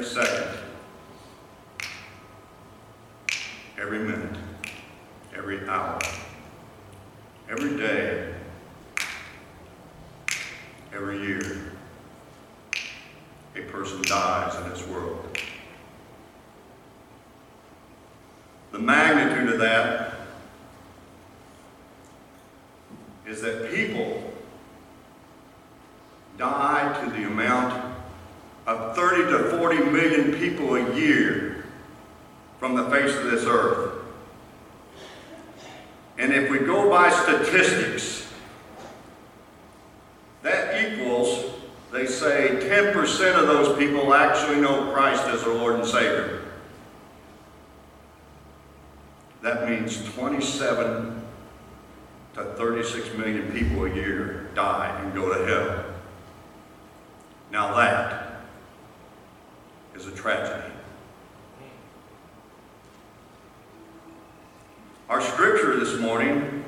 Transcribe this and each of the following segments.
every second, every minute, every hour, every day, every year, a person dies in this world. The magnitude of that is that people die to the amount of 30 to 40 million people a year from the face of this earth. And if we go by statistics, that equals, they say, 10% of those people actually know Christ as their Lord and Savior. That means 27 to 36 million people a year die and go to hell. Now that is a tragedy. Our scripture this morning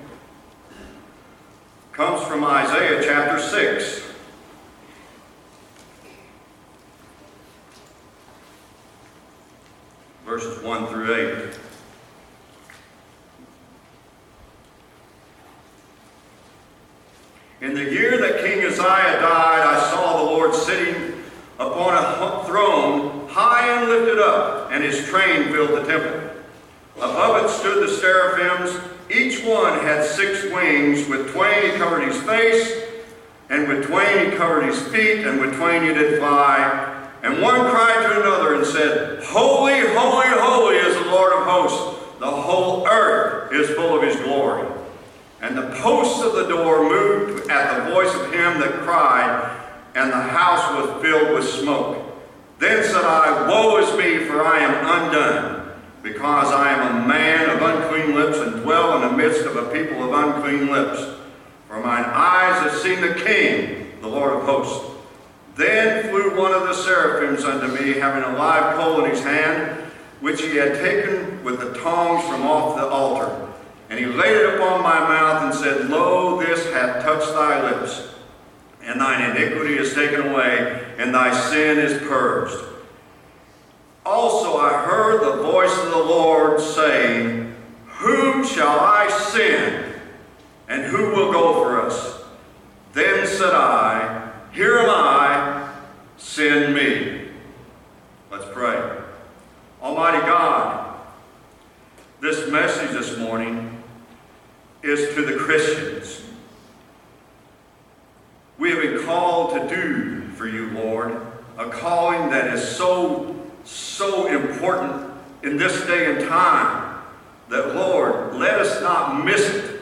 comes from Isaiah chapter 6. Verses 1 through 8. In the year that King Uzziah died, I saw the Lord sitting upon a throne, high and lifted up, and his train filled the temple. Above it stood the seraphims. Each one had 6 wings. With twain he covered his face, and with twain he covered his feet, and with twain he did fly. And one cried to another and said, Holy, holy, holy is the Lord of hosts. The whole earth is full of his glory. And the posts of the door moved at the voice of him that cried, and the house was filled with smoke. Then said I, Woe is me, for I am undone, because I am a man of unclean lips, and dwell in the midst of a people of unclean lips. For mine eyes have seen the King, the Lord of hosts. Then flew one of the seraphims unto me, having a live coal in his hand, which he had taken with the tongs from off the altar. And he laid it upon my mouth and said, Lo, this hath touched thy lips, and thine iniquity is taken away, and thy sin is purged. Also I heard the voice of the Lord saying, Whom shall I send, and who will go for us? Then said I, Here am I, send me. Let's pray. Almighty God, this message this morning is to the Christians. We have been called to do for you, Lord, a calling that is so important in this day and time that, Lord, let us not miss it.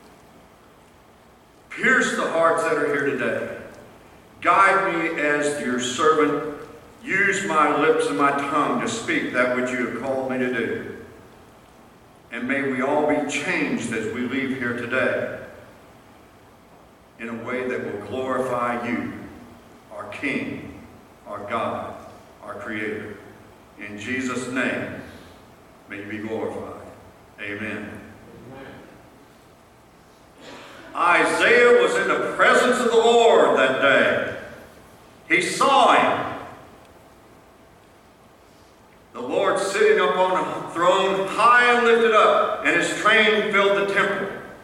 Pierce the hearts that are here today. Guide me as your servant. Use my lips and my tongue to speak that which you have called me to do. And may we all be changed as we leave here today in a way that will glorify you, our King, our God, our Creator. In Jesus' name, may you be glorified. Amen. Isaiah was in the presence of the Lord that day. He saw him. The Lord sitting upon a throne, high and lifted up, and his train filled the temple.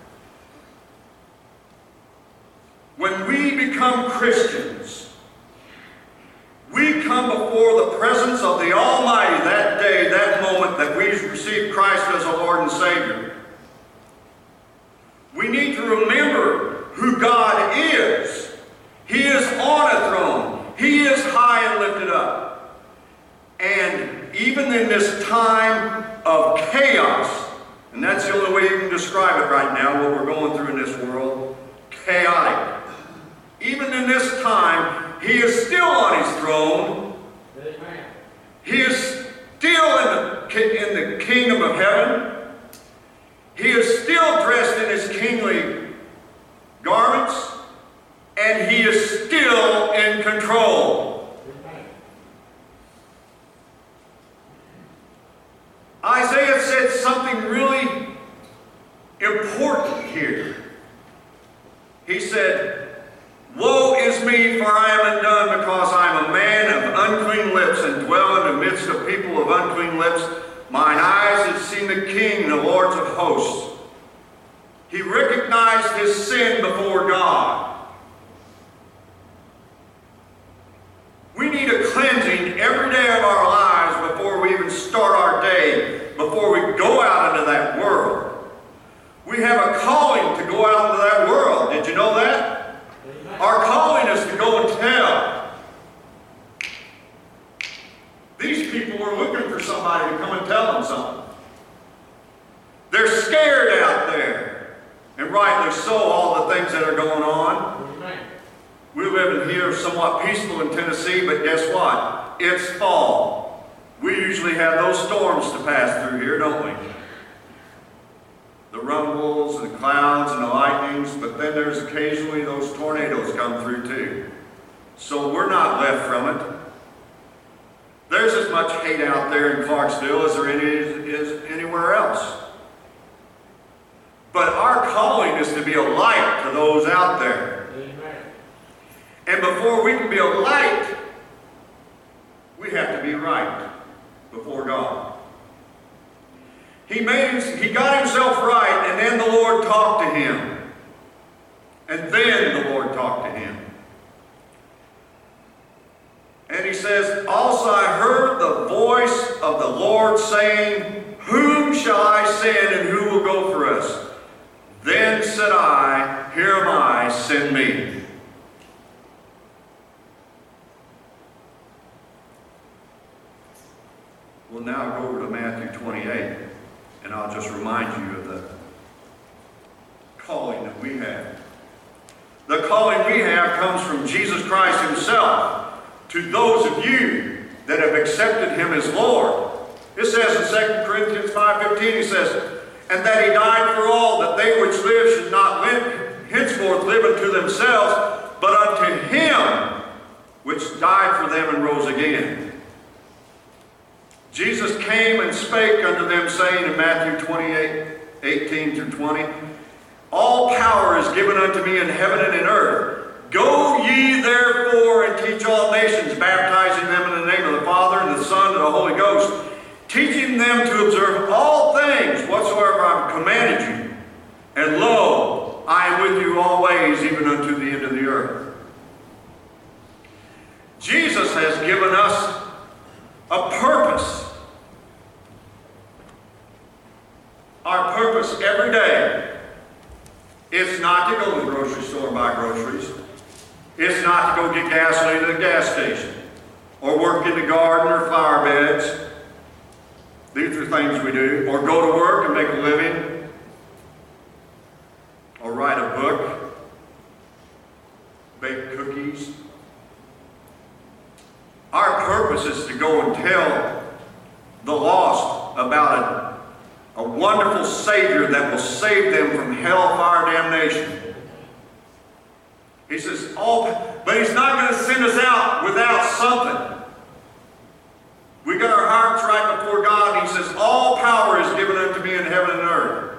When we become Christians, we come before the presence of the Almighty that day, that moment that we receive Christ as our Lord and Savior. We need to remember who God is. He is on a throne. He is high and lifted up. And even in this time of chaos, and that's the only way you can describe it right now, what we're going through in this world, chaotic. Even in this time, he is still on his throne. Amen. He is still in the kingdom of heaven. He is still dressed in his kingly garments, and he is still in control. Isaiah said something really important here. He said, Woe is me, for I am undone, because I am a man of unclean lips, and dwell in people of unclean lips. Mine eyes had seen the King, the Lord of hosts. He recognized his sin before God. We need a cleansing every day of our lives before we even start our day, before we go out into that world. We have a calling to go out into that world. Did you know that? Amen. Our calling is to go and tell. These people are looking for somebody to come and tell them something. They're scared out there. And rightly so, all the things that are going on. Amen. We live in here somewhat peaceful in Tennessee, but guess what? It's fall. We usually have those storms to pass through here, don't we? The rumbles and the clouds and the lightnings, but then there's occasionally those tornadoes come through too. So we're not left from it. There's as much hate out there in Clarksville as there is anywhere else. But our calling is to be a light to those out there. Amen. And before we can be a light, we have to be right before God. He got himself right, and then the Lord talked to him. And then the Lord talked to him. And he says, also I heard the voice of the Lord saying, whom shall I send, and who will go for us? Then said I, here am I, send me. We'll now go over to Matthew 28. And I'll just remind you of the calling that we have. The calling we have comes from Jesus Christ himself to those of you that have accepted him as Lord. It says in 2 Corinthians 5:15, he says, and that he died for all, that they which live should not henceforth live unto themselves, but unto him which died for them and rose again. Jesus came and spake unto them, saying in Matthew 28:18-20, all power is given unto me in heaven and in earth. Go ye therefore and teach all nations, baptizing them in the name of the Father and the Son and the Holy Ghost, teaching them to observe all things whatsoever I have commanded you. And lo, I am with you always, even unto the end of the earth. Jesus has given us a purpose. Our purpose every day is not to go to the grocery store and buy groceries. It's not to go get gasoline at a gas station or work in the garden or flower beds. These are things we do. Or go to work and make a living. Or write a book. Bake cookies. Our purpose is to go and tell the lost about a wonderful Savior that will save them from hellfire damnation. He says, but he's not going to send us out without something. We got our hearts right before God, and he says, all power is given unto me in heaven and earth.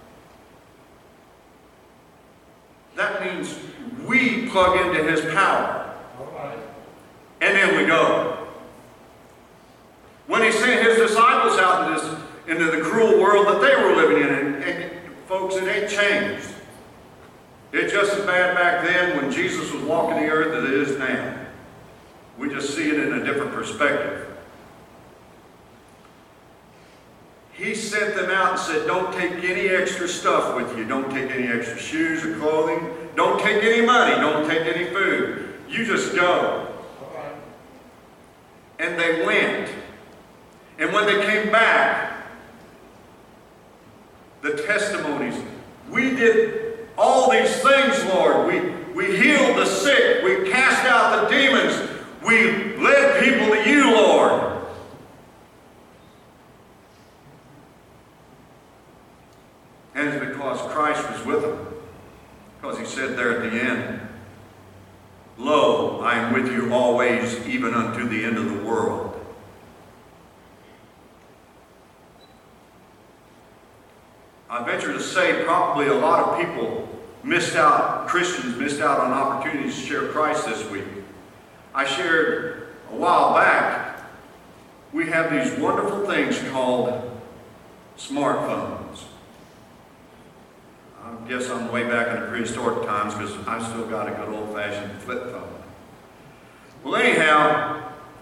That means we plug into his power. And then we go. When he sent his disciples out into the cruel world that they were living in, and folks, it ain't changed. It's just as bad back then when Jesus was walking the earth as it is now. We just see it in a different perspective. He sent them out and said, don't take any extra stuff with you. Don't take any extra shoes or clothing. Don't take any money. Don't take any food. You just go. And they went. And when they came back, the testimonies, we did all these things, Lord. We healed the sick. We cast out the demons. We led people to you, Lord. And it's because Christ was with them. Because he said there at the end, lo, I am with you always, even unto the end of the world. I venture to say probably a lot of people Christians missed out on opportunities to share Christ this week. I shared a while back we have these wonderful things called smartphones. I guess I'm way back in the prehistoric times because I still got a good old-fashioned flip phone. Well, anyhow,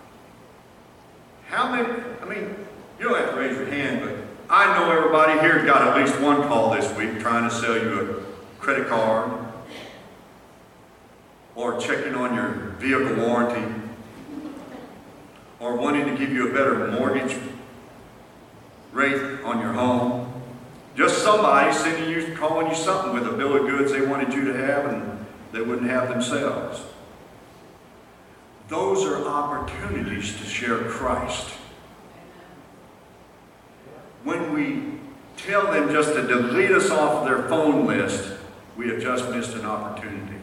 how many, you don't have to raise your hand, but I know everybody here got at least one call this week trying to sell you a credit card or checking on your vehicle warranty or wanting to give you a better mortgage rate on your home. Just somebody sending you, calling you something with a bill of goods they wanted you to have and they wouldn't have themselves. Those are opportunities to share Christ. When we tell them just to delete us off their phone list, we have just missed an opportunity.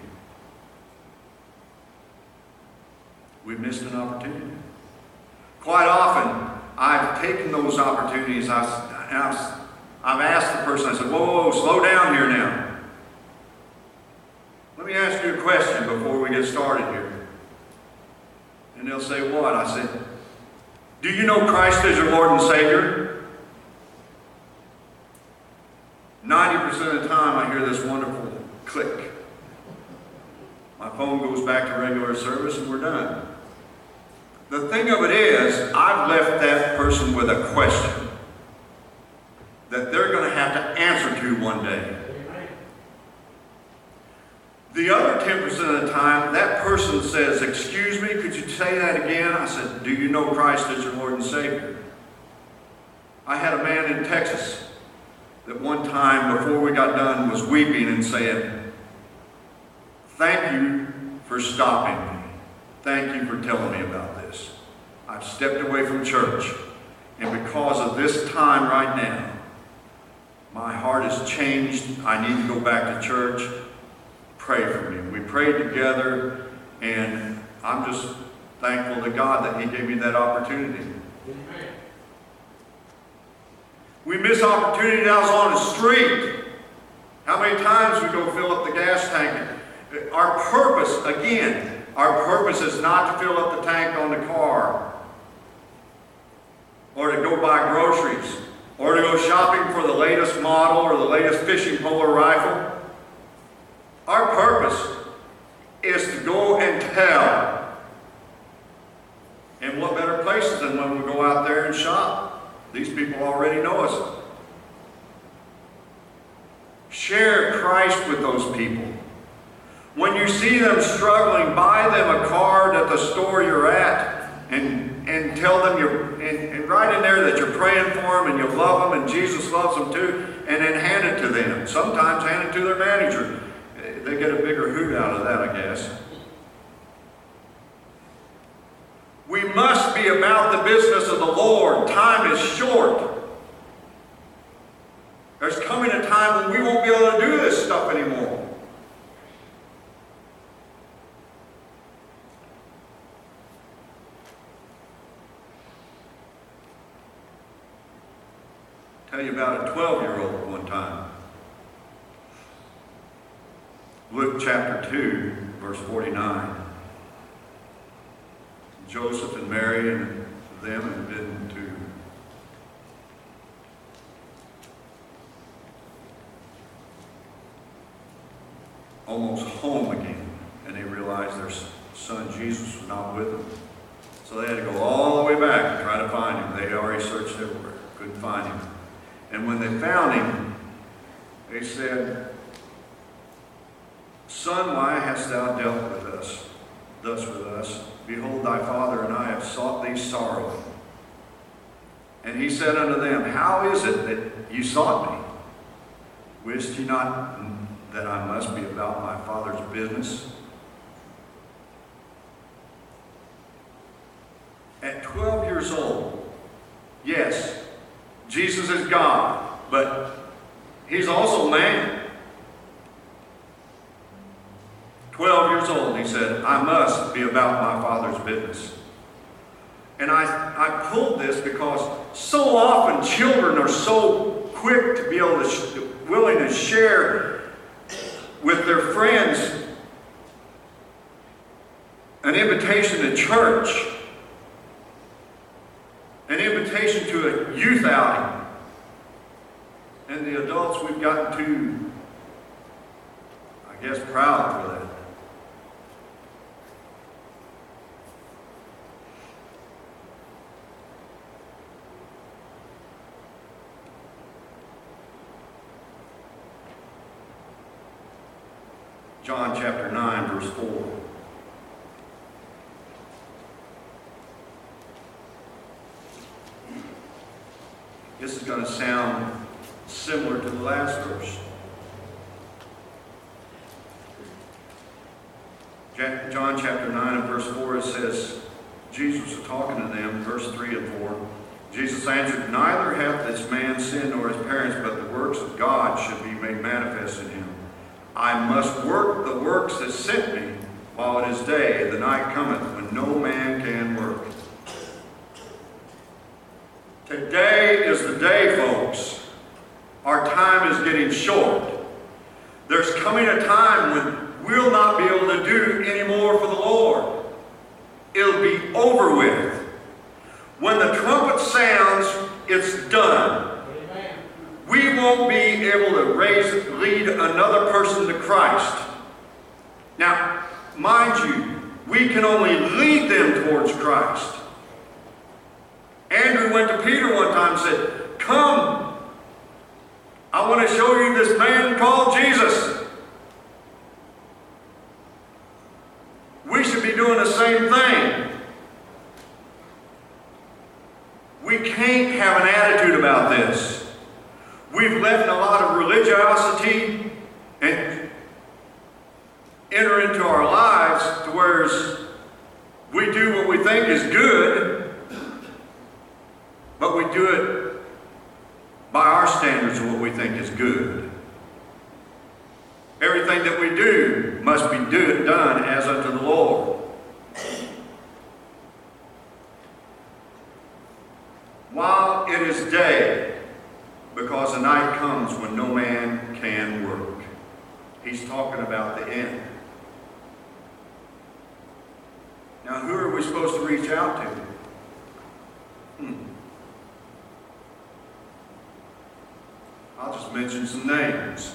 We've missed an opportunity. Quite often, I've taken those opportunities, I've asked the person, I said, whoa, slow down here now. Let me ask you a question before we get started here. And they'll say, what? I said, do you know Christ as your Lord and Savior? 90% of the time I hear this wonderful click. My phone goes back to regular service and we're done. The thing of it is, I've left that person with a question that they're going to have to answer to one day. The other 10% of the time, that person says, excuse me, could you say that again? I said, do you know Christ as your Lord and Savior? I had a man in Texas that one time before we got done was weeping and saying, thank you for stopping me. Thank you for telling me about this. I've stepped away from church, and because of this time right now, my heart has changed. I need to go back to church. Pray for me. We prayed together, and I'm just thankful to God that He gave me that opportunity. Amen. We miss opportunity now on the street. How many times we go fill up the gas tank? Our purpose, again, our purpose is not to fill up the tank on the car, or to go buy groceries, or to go shopping for the latest model or the latest fishing pole or rifle. Our purpose is to go and tell. And what better places than when we go out there and shop? These people already know us. Share Christ with those people. When you see them struggling, buy them a card at the store you're at and tell them and write in there that you're praying for them and you love them and Jesus loves them too, and then hand it to them. Sometimes hand it to their manager. They get a bigger hoot out of that, I guess. We must be about the business of the Lord. Time is short. There's coming a time when we won't be able to do this stuff anymore. Tell you about a 12-year-old one time. Luke chapter 2, verse 49. Joseph and Mary and them had been to almost home again, and they realized their son Jesus was not with them. So they had to go all the way back to try to find him. They had already searched everywhere, couldn't find him. And when they found him, they said, Son, why hast thou dealt with us, thus with us? Behold, thy father and I have sought thee sorrowing. And he said unto them, How is it that ye sought me? Wist ye not that I must be about my Father's business? At 12 years old, yes, Jesus is God, but He's also man. 12 years old, he said, I must be about my Father's business. And I pulled this because so often children are so quick to be able to, willing to share with their friends an invitation to church. an invitation to a youth outing. And the adults, we've gotten too, I guess, proud for that. John chapter 9, verse 4. This is going to sound similar to the last verse. John chapter 9 and verse 4, it says, Jesus was talking to them, verse 3 and 4. Jesus answered, "Neither hath this man sinned nor his parents, but the works of God should be made manifest in him. I must work the works that sent me while it is day. The night cometh when no man can work." Today is the day, folks. Our time is getting short. There's coming a time when we'll not be able to do any more for the Lord. It'll be over with. When the trumpet sounds, it's done. Amen. We won't be able to lead another person to Christ. Now, mind you, we can only lead them towards Christ. Andrew went to Peter one time and said, "Come, I want to show you this man called Jesus." We should be doing the same thing. We can't have an attitude about this. We've let a lot of religiosity and enter into our lives to where we do what we think is good, but we do it by our standards of what we think is good. Everything that we do must be done as unto the Lord. While it is day, because the night comes when no man can work. He's talking about the end. Now, who are we supposed to reach out to? I'll just mention some names.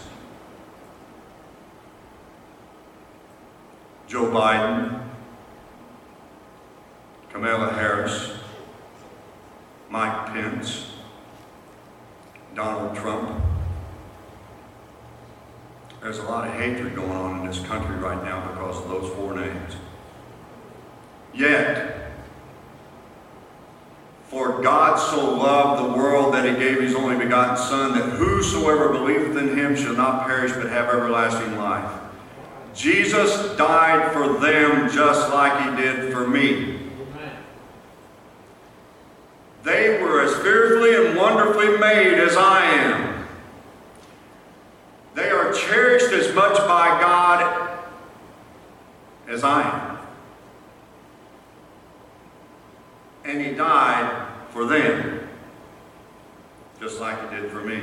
Joe Biden, Kamala Harris, Mike Pence, Donald Trump. There's a lot of hatred going on in this country right now because of those four names. Yet, for God so loved the world that he gave his only begotten Son, that whosoever believeth in him shall not perish but have everlasting life. Jesus died for them just like he did for me. They were as fearfully and wonderfully made as I am. They are cherished as much by God as I am. And he died for them, just like he did for me.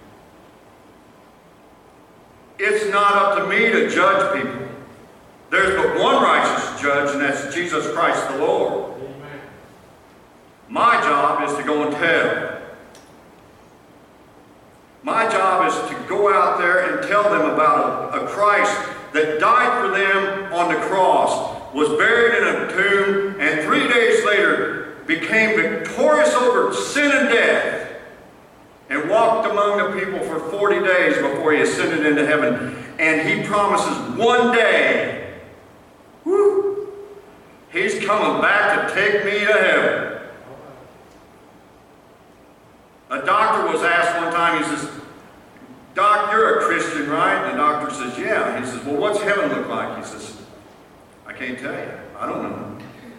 It's not up to me to judge people. There's but one righteous judge, and that's Jesus Christ the Lord. Amen. My job is to go and tell. My job is to go out there and tell them about a Christ that died for them on the cross, was buried in a tomb, and 3 days later became victorious over sin and death, and walked among the people for 40 days before he ascended into heaven. And he promises one day, he's coming back to take me to heaven. A doctor was asked one time, he says, "Doc, you're a Christian, right?" And the doctor says, "Yeah." He says, "Well, what's heaven look like?" He says, "I can't tell you. I don't know."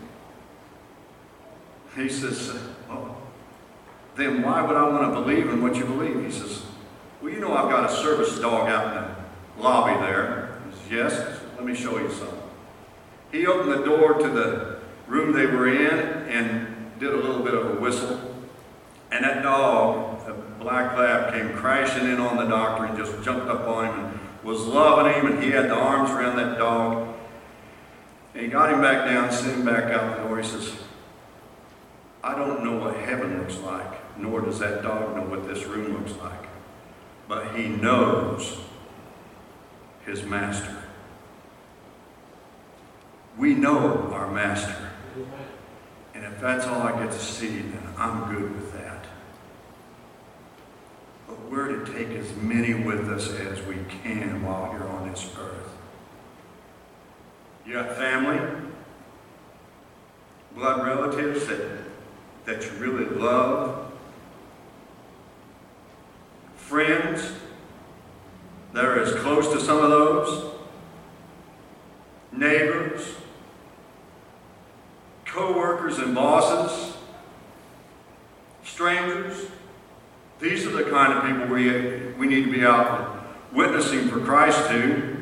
He says, "Well, then why would I want to believe in what you believe?" He says, "Well, you know I've got a service dog out in the lobby there." He says, "Yes." He says, "Let me show you something." He opened the door to the room they were in and did a little bit of a whistle. And that dog, a black lab, came crashing in on the doctor and just jumped up on him and was loving him, and he had the arms around that dog. And he got him back down, sent him back out the door. He says, I don't know what heaven looks like, nor does that dog know what this room looks like. But he knows his master. We know our master. And if that's all I get to see, then I'm good with that. But we're to take as many with us as we can while you're on this earth. You got family, blood relatives that you really love, friends that are as close to some of those, neighbors, co-workers and bosses, strangers. These are the kind of people we need to be out witnessing for Christ to.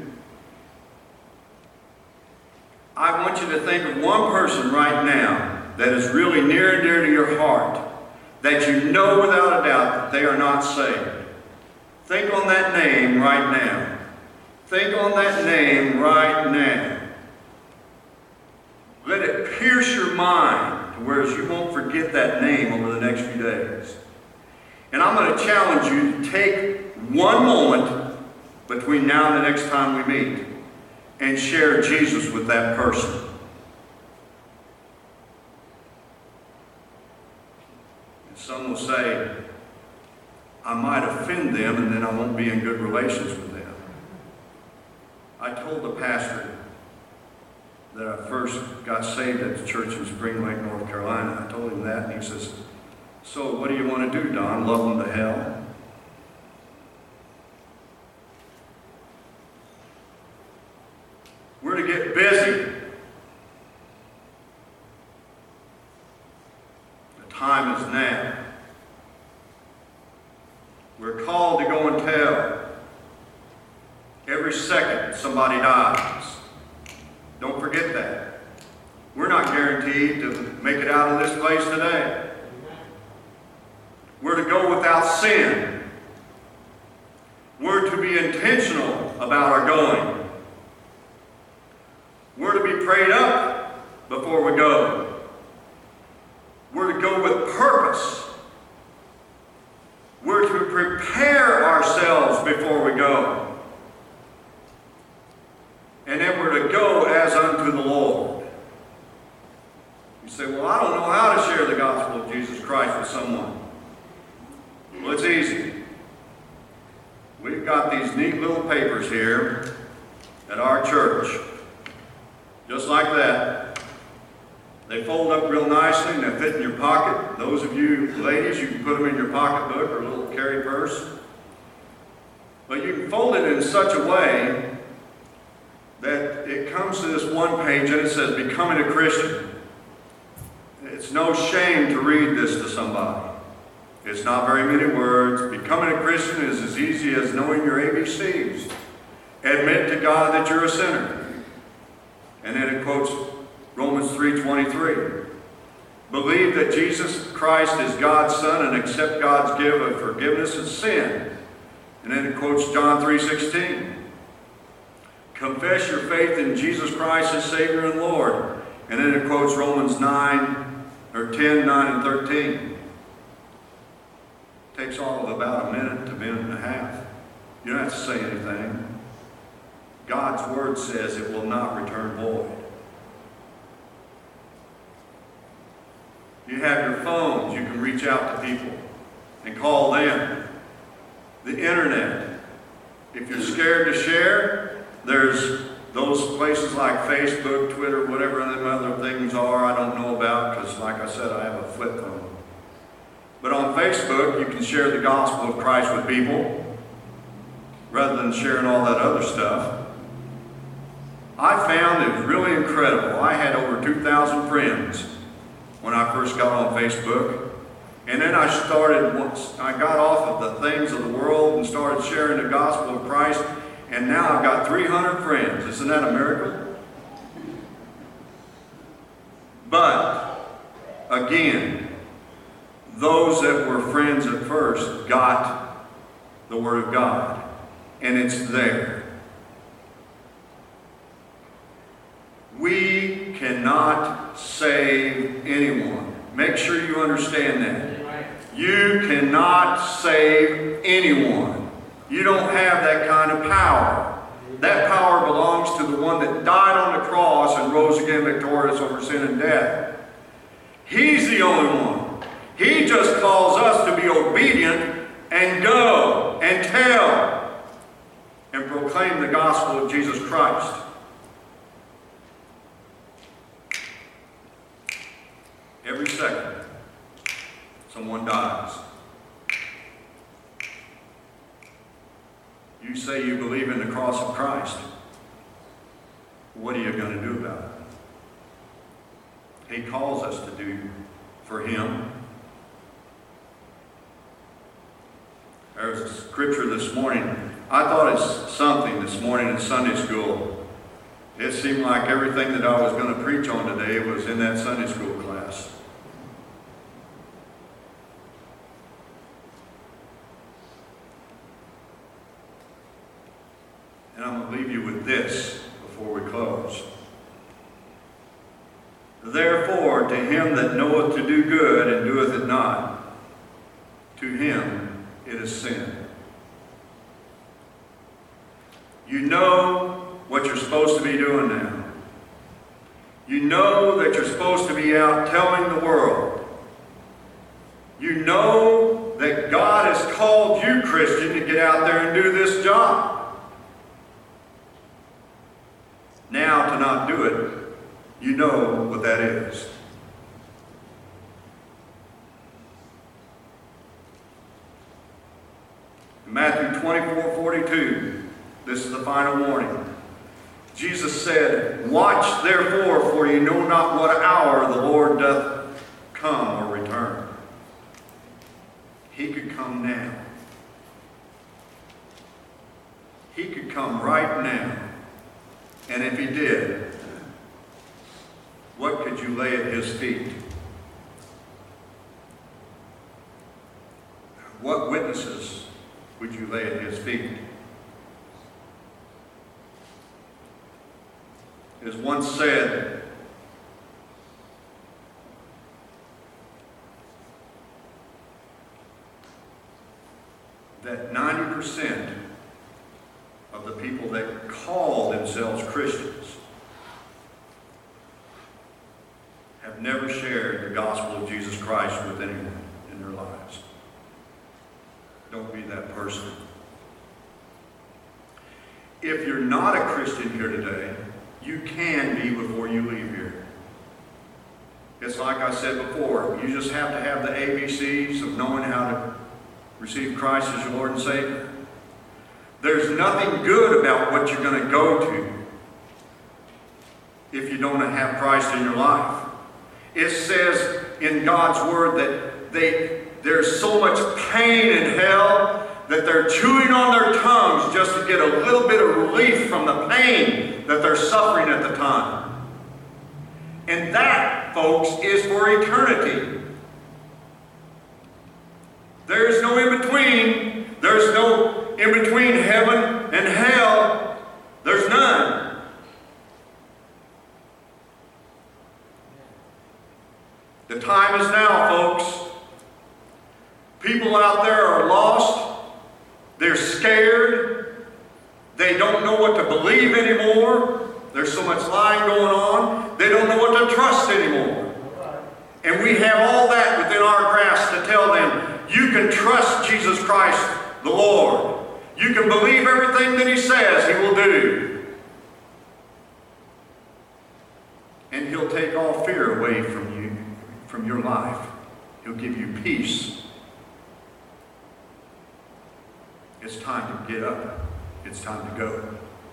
I want you to think of one person right now that is really near and dear to your heart, that you know without a doubt that they are not saved. Think on that name right now. Think on that name right now. Let it pierce your mind to where you won't forget that name over the next few days. And I'm going to challenge you to take one moment between now and the next time we meet and share Jesus with that person. And some will say, I might offend them and then I won't be in good relations with them. I told the pastor that I first got saved at the church in Spring Lake, North Carolina. I told him that, and he says, so what do you want to do, Don? Love them to hell? We're to get busy. The time is now. We're called to go and tell. Every second somebody dies. Don't forget that. We're not guaranteed to make it out of this place today. We're to go without sin. We're to be intentional about our going. We're to be prayed up before we go. We're to go with purpose. We're to prepare ourselves before we go. And then we're to go as unto the Lord. You say, well, I don't know how to share the gospel of Jesus Christ with someone. Well, it's easy. We've got these neat little papers here at our church. Just like that. They fold up real nicely and they fit in your pocket. Those of you ladies, you can put them in your pocketbook or a little carry purse. But you can fold it in such a way that it comes to this one page and it says, Becoming a Christian. It's no shame to read this to somebody. It's not very many words. Becoming a Christian is as easy as knowing your ABCs. Admit to God that you're a sinner. And then it quotes Romans 3:23. Believe that Jesus Christ is God's Son and accept God's gift of forgiveness of sin. And then it quotes John 3:16. Confess your faith in Jesus Christ as Savior and Lord. And then it quotes Romans 10, 9, and 13. It takes all of about a minute to a minute and a half. You don't have to say anything. God's Word says it will not return void. You have your phones. You can reach out to people and call them. The internet. If you're scared to share, there's those places like Facebook, Twitter, whatever them other things are I don't know about because, like I said, I have a flip phone. But on Facebook, you can share the gospel of Christ with people rather than sharing all that other stuff. I found it really incredible. I had over 2,000 friends when I first got on Facebook. And then I got off of the things of the world and started sharing the gospel of Christ. And now I've got 300 friends. Isn't that a miracle? But, again, those that were friends at first got the Word of God. And it's there. We cannot save anyone. Make sure you understand that. You cannot save anyone. You don't have that kind of power. That power belongs to the one that died on the cross and rose again victorious over sin and death. He's the only one. He just calls us to be obedient and go and tell and proclaim the gospel of Jesus Christ. Every second, someone dies. You say you believe in the cross of Christ. What are you going to do about it? He calls us to do for Him. There's a scripture this morning. I thought it's something this morning in Sunday school. It seemed like everything that I was going to preach on today was in that Sunday school class. And I'm going to leave you with this before we close. Therefore, to him that knoweth to do good and doeth it not, to him it is sin. You know what you're supposed to be doing now. You know that you're supposed to be out telling the world. You know that God has called you, Christian, to get out there and do this job. Now, to not do it, you know what that is. In Matthew 24:42, this is the final warning. Jesus said, "Watch therefore, for you know not what hour the Lord doth come or return." He could come now. He could come right now. And if he did, what could you lay at his feet? What witnesses would you lay at his feet? It is once said that 90% of the people that call themselves Christians have never shared the gospel of Jesus Christ with anyone in their lives. Don't be that person. If you're not a Christian here today, you can be before you leave here. It's like I said before, you just have to have the ABCs of knowing how to receive Christ as your Lord and Savior. There's nothing good about what you're going to go to if you don't have Christ in your life. It says in God's Word that there's so much pain in hell that they're chewing on their tongues just to get a little bit of relief from the pain that they're suffering at the time. And that, folks, is for eternity. There's no in-between. There's no in-between heaven and hell. There's none. The time is now, folks. People out there are lost. They're scared. They don't know what to believe anymore. There's so much lying going on. They don't know what to trust anymore. And we have all that within our grasp to tell them, you can trust Jesus Christ the Lord. You can believe everything that He says He will do. And He'll take all fear away from you, from your life. He'll give you peace. It's time to get up. It's time to go.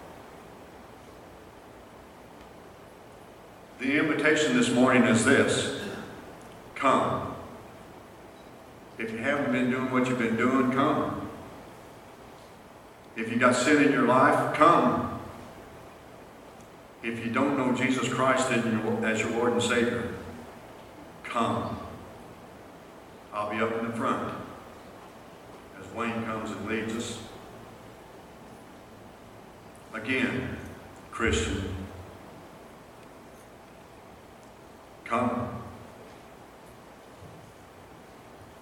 The invitation this morning is this. Come. If you haven't been doing what you've been doing, come. If you got sin in your life, come. If you don't know Jesus Christ as your Lord and Savior, come. I'll be up in the front as Wayne comes and leads us. Again, Christian, come.